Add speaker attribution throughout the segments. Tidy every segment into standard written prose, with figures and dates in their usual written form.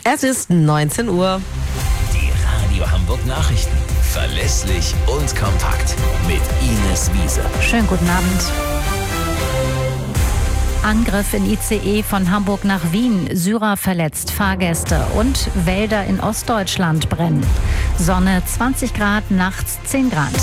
Speaker 1: Es ist 19 Uhr.
Speaker 2: Die Radio Hamburg Nachrichten. Verlässlich und kompakt. Mit Ines Wiese.
Speaker 3: Schönen guten Abend. Angriff in ICE von Hamburg nach Wien. Syrer verletzt Fahrgäste. Und Wälder in Ostdeutschland brennen. Sonne 20 Grad, nachts 10 Grad.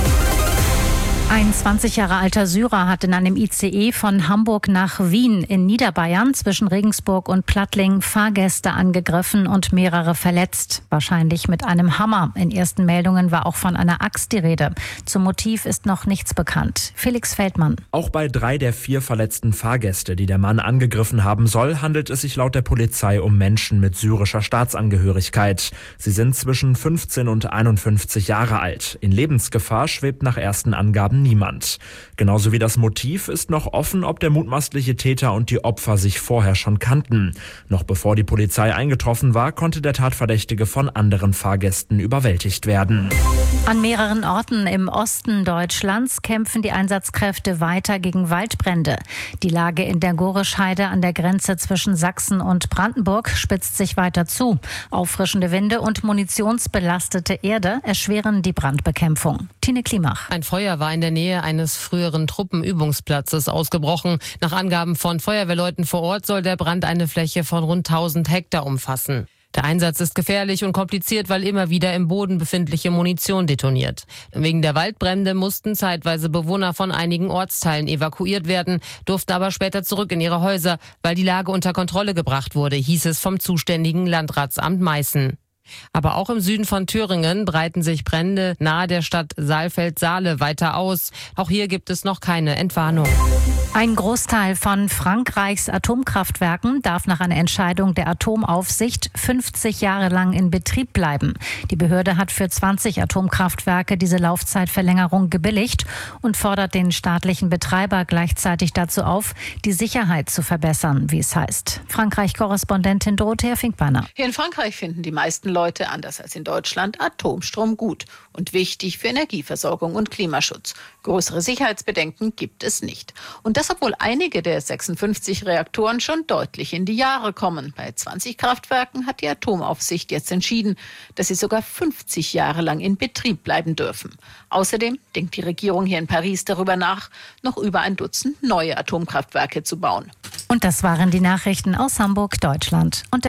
Speaker 3: Ein 20 Jahre alter Syrer hat in einem ICE von Hamburg nach Wien in Niederbayern zwischen Regensburg und Plattling Fahrgäste angegriffen und mehrere verletzt. Wahrscheinlich mit einem Hammer. In ersten Meldungen war auch von einer Axt die Rede. Zum Motiv ist noch nichts bekannt. Felix Feldmann.
Speaker 4: Auch bei 3 der 4 verletzten Fahrgäste, die der Mann angegriffen haben soll, handelt es sich laut der Polizei um Menschen mit syrischer Staatsangehörigkeit. Sie sind zwischen 15 und 51 Jahre alt. In Lebensgefahr schwebt nach ersten Angaben niemand. Genauso wie das Motiv ist noch offen, ob der mutmaßliche Täter und die Opfer sich vorher schon kannten. Noch bevor die Polizei eingetroffen war, konnte der Tatverdächtige von anderen Fahrgästen überwältigt werden.
Speaker 3: An mehreren Orten im Osten Deutschlands kämpfen die Einsatzkräfte weiter gegen Waldbrände. Die Lage in der Gorischheide an der Grenze zwischen Sachsen und Brandenburg spitzt sich weiter zu. Auffrischende Winde und munitionsbelastete Erde erschweren die Brandbekämpfung. Tine Klimach.
Speaker 5: Ein Feuer war in der Nähe eines früheren Truppenübungsplatzes ausgebrochen. Nach Angaben von Feuerwehrleuten vor Ort soll der Brand eine Fläche von rund 1000 Hektar umfassen. Der Einsatz ist gefährlich und kompliziert, weil immer wieder im Boden befindliche Munition detoniert. Wegen der Waldbrände mussten zeitweise Bewohner von einigen Ortsteilen evakuiert werden, durften aber später zurück in ihre Häuser, weil die Lage unter Kontrolle gebracht wurde, hieß es vom zuständigen Landratsamt Meißen. Aber auch im Süden von Thüringen breiten sich Brände nahe der Stadt Saalfeld-Saale weiter aus. Auch hier gibt es noch keine Entwarnung.
Speaker 3: Ein Großteil von Frankreichs Atomkraftwerken darf nach einer Entscheidung der Atomaufsicht 50 Jahre lang in Betrieb bleiben. Die Behörde hat für 20 Atomkraftwerke diese Laufzeitverlängerung gebilligt und fordert den staatlichen Betreiber gleichzeitig dazu auf, die Sicherheit zu verbessern, wie es heißt. Frankreich-Korrespondentin Dorothea Finkbeiner.
Speaker 6: Hier in Frankreich finden die meisten Leute, anders als in Deutschland, Atomstrom gut und wichtig für Energieversorgung und Klimaschutz. Größere Sicherheitsbedenken gibt es nicht. Und das, obwohl einige der 56 Reaktoren schon deutlich in die Jahre kommen. Bei 20 Kraftwerken hat die Atomaufsicht jetzt entschieden, dass sie sogar 50 Jahre lang in Betrieb bleiben dürfen. Außerdem denkt die Regierung hier in Paris darüber nach, noch über ein Dutzend neue Atomkraftwerke zu bauen.
Speaker 3: Und das waren die Nachrichten aus Hamburg, Deutschland. Und